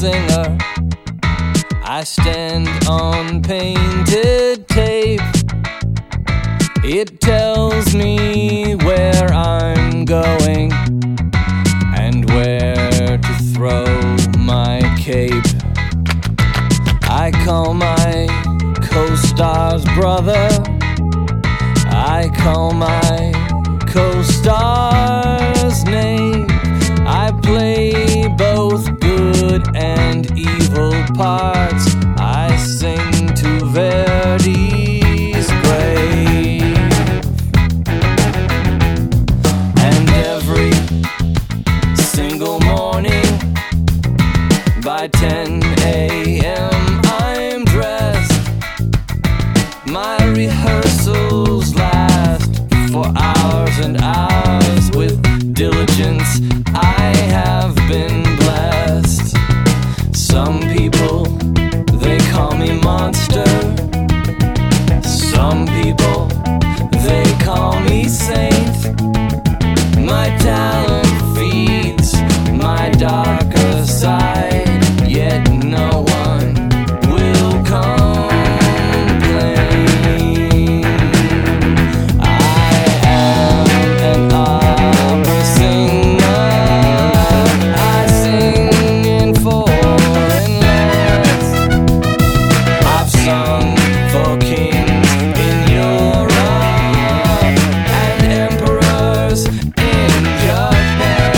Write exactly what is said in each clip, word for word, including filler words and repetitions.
singer. I stand on painted tape. It tells me where I'm going and where to throw my cape. I call my co-star's brother. I call my co-star's name. I play both good and evil parts. I sing to Verdi's grave. And every single morning by ten a.m. I'm dressed. My rehearsals last for hours and hours. With diligence I have been blessed. Some people, they call me monster. Some people, they call me saint. My talent feeds my darker side, yet no one will complain. I am an opera singer. I sing in foreign lands. I've sung for kings in Europe and emperors in Japan.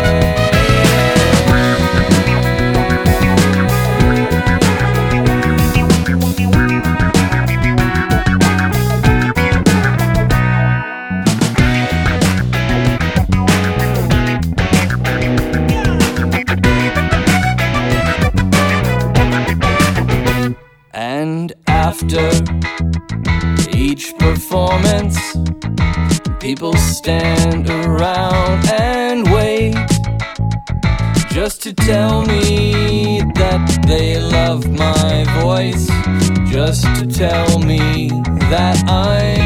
And after each performance, people stand around and wait, just to tell me that they love my voice, just to tell me that I'm